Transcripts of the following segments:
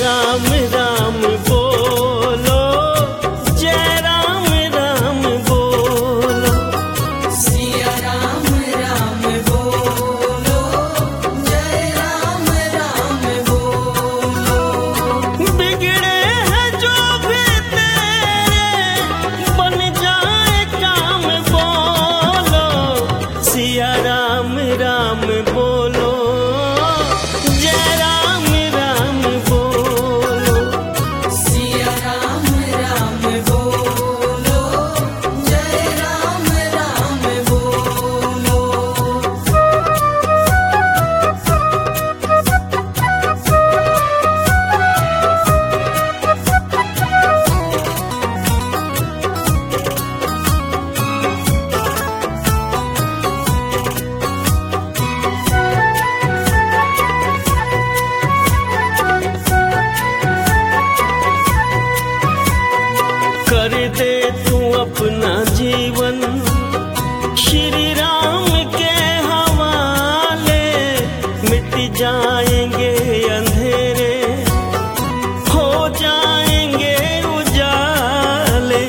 राम राम बोलो, जय राम राम बोलो। सिया राम राम बोलो, जय राम राम बोलो। बिगड़े हैं जो भी तेरे, बन जाए काम बोलो। सिया राम राम बोलो, जय राम राम बोलो। सिया राम राम बोलो, जय राम राम बोलो। कर दे तू अपना जीवन श्री राम के हवाले। मिट जाएंगे अंधेरे, हो जाएंगे उजाले।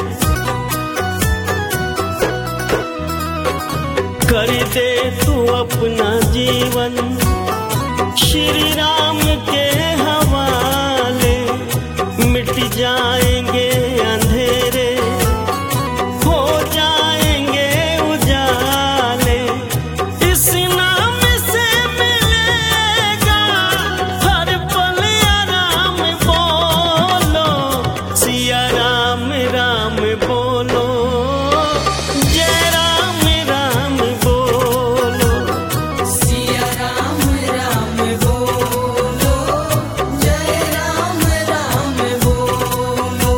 कर दे तू अपना जीवन श्री राम के हवाले। मिट जाएंगे अंधेरे, हो जाएंगे उजाले। इस नाम से मिलेगा हर पल आराम बोलो। सिया राम राम बोलो, जय राम राम बोलो। सिया राम राम बोलो, जय राम राम बोलो।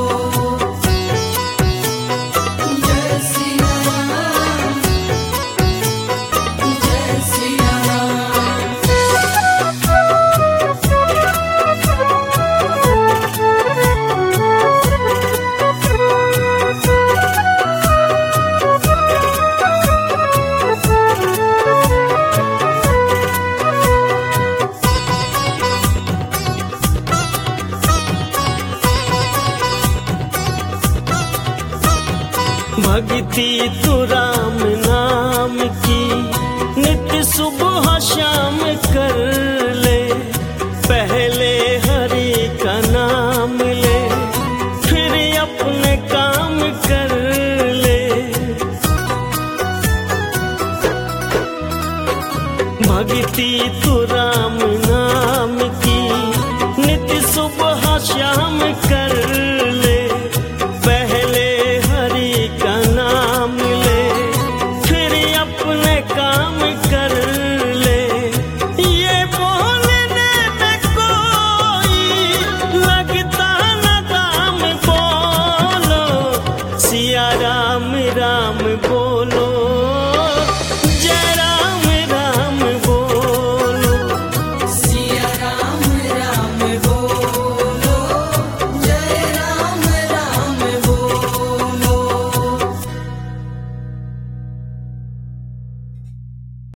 जय सिया राम, जय सिया राम। भक्ति तू राम नाम की नित्य सुबह शाम कर ले। पहले हरि का नाम ले, फिर अपने काम कर ले। भक्ति तू राम नाम की नित्य सुबह शाम